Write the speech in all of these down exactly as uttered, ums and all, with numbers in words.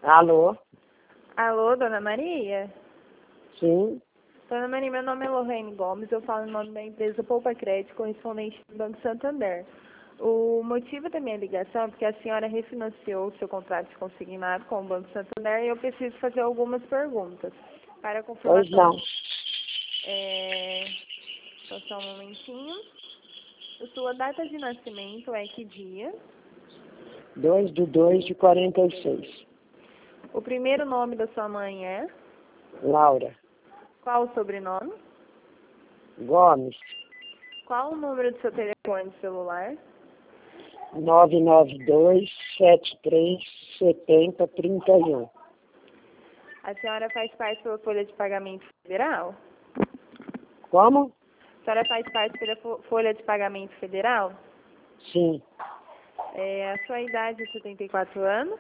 Alô? Alô, Dona Maria? Sim. Dona Maria, meu nome é Lorraine Gomes, eu falo em nome da empresa Poupa Crédito, correspondente do Banco Santander. O motivo da minha ligação é porque a senhora refinanciou o seu contrato de consignado com o Banco Santander e eu preciso fazer algumas perguntas. Para a Pois confirmação. não. É... Só, só um momentinho. A sua data de nascimento é que dia? dois de dois de quarenta e seis. O primeiro nome da sua mãe é? Laura. Qual o sobrenome? Gomes. Qual o número do seu telefone celular? nove nove dois, sete três, sete zero, três um. A senhora faz parte pela folha de pagamento federal? Como? A senhora faz parte pela fo- folha de pagamento federal? Sim. É, a sua idade é setenta e quatro anos?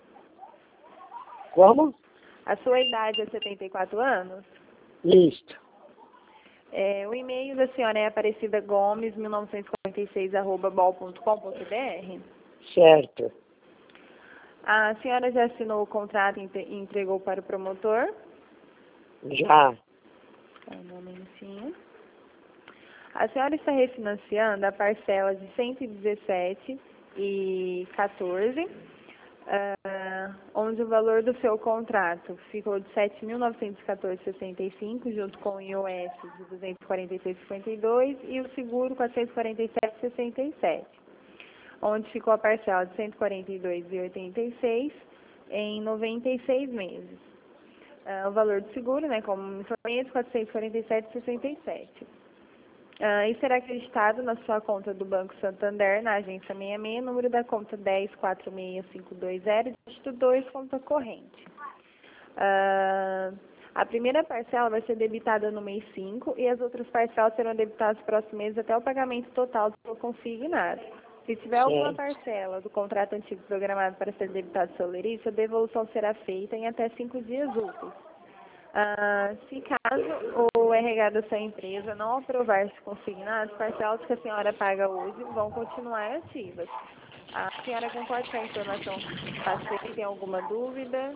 Como? A sua idade é setenta e quatro anos? Isto. É, o e-mail da senhora é aparecida gomes mil novecentos e quarenta e seis arroba bol ponto com ponto br? Certo. A senhora já assinou o contrato e entre- entregou para o promotor? Já. Só um momentinho. A senhora está refinanciando a parcela de cento e dezessete e quatorze, ah, onde o valor do seu contrato ficou de sete mil novecentos e quatorze vírgula sessenta e cinco, junto com o I O S de duzentos e quarenta e seis vírgula cinquenta e dois e o seguro quatrocentos e quarenta e sete vírgula sessenta e sete, onde ficou a parcela de cento e quarenta e dois vírgula oitenta e seis em noventa e seis meses. Ah, o valor do seguro, né, como informei, é quatrocentos e quarenta e sete vírgula sessenta e sete. Ah, e será acreditado na sua conta do Banco Santander, na agência sessenta e seis, número da conta dez quatro seis cinco dois zero, dígito dois, conta corrente. Ah, a primeira parcela vai ser debitada no mês cinco e as outras parcelas serão debitadas nos próximos meses até o pagamento total do seu consignado. Se tiver alguma Certo. parcela do contrato antigo programado para ser debitado do seu lerite, a devolução será feita em até cinco dias úteis. Ah, se caso o R H da sua empresa não aprovar esse consignado, as parcelas que a senhora paga hoje vão continuar ativas. A senhora concorda com a informação que passei? Tem alguma dúvida?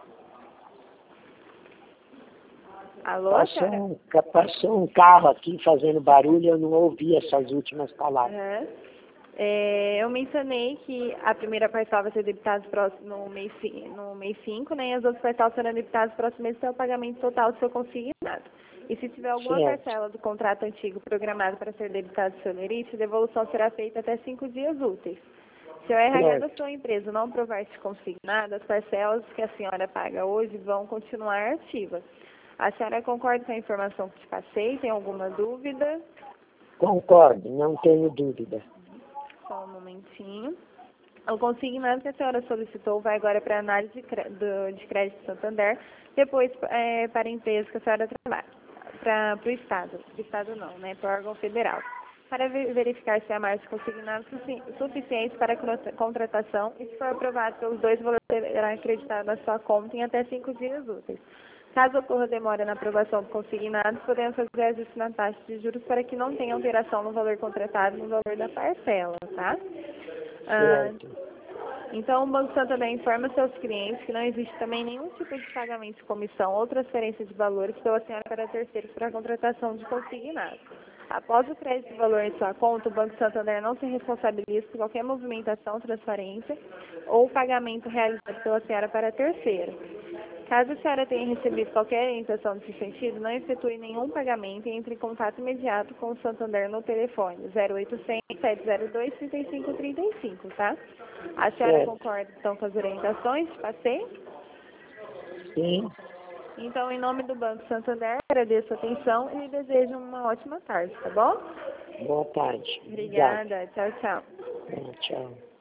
Alô, Passou senhora? um, ca- passou um carro aqui fazendo barulho, eu não ouvi essas últimas palavras. Aham. É, eu mencionei que a primeira parcela vai ser debitada próximo- no mês ci- no mês cinco, né, e as outras parcelas serão debitadas no próximo mês até o pagamento total do seu consignado. E se tiver alguma Certo. parcela do contrato antigo programado para ser debitada do seu lerite, a devolução será feita até cinco dias úteis. Se o R H da Certo. sua empresa não aprovar esse consignado, as parcelas que a senhora paga hoje vão continuar ativas. A senhora concorda com a informação que te passei? Tem alguma dúvida? Concordo, não tenho dúvida. Só um momentinho. O consignado que a senhora solicitou vai agora para a análise de, cre- do- de crédito Santander, depois é, para a empresa que a senhora trabalha, para o Estado. Para o Estado não, né? Para o órgão federal. Para ve- verificar se há margem de consignado sufi- suficiente para a contra- contratação e se for aprovado pelos dois, o valor será acreditado na sua conta em até cinco dias úteis. Caso ocorra demora na aprovação do consignado, podemos fazer ajuste na taxa de juros para que não tenha alteração no valor contratado e no valor da parcela, tá? Ah, Certo. então, o Banco Santander informa seus clientes que não existe também nenhum tipo de pagamento de comissão ou transferência de valores pela senhora para terceiros para a contratação de consignado. Após o crédito de valor em sua conta, o Banco Santander não se responsabiliza por qualquer movimentação, transferência ou pagamento realizado pela senhora para terceiro. Caso a senhora tenha recebido qualquer orientação nesse sentido, não efetue nenhum pagamento e entre em contato imediato com o Santander no telefone zero oitocentos, sete zero dois, trinta e cinco trinta e cinco, tá? A senhora Certo. concorda então com as orientações que passei? Sim. Então, em nome do Banco Santander, agradeço a atenção e lhe desejo uma ótima tarde, tá bom? Boa tarde. Obrigado. Obrigada. Tchau, tchau. Tchau.